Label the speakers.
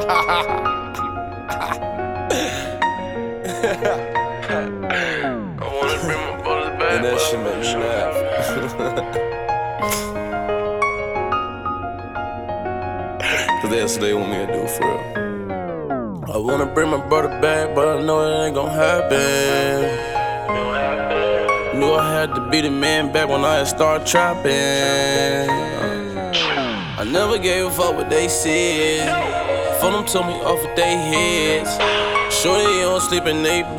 Speaker 1: wanna bring my brothers back.
Speaker 2: And that shit make me laugh. Cause that's what they want me to do for real. I wanna bring my brother back, but I know it ain't gon' happen. Knew I had to be the man back when I had started trapping. I never gave a fuck what they said. For them told me off with they heads. Sure they don't sleep in they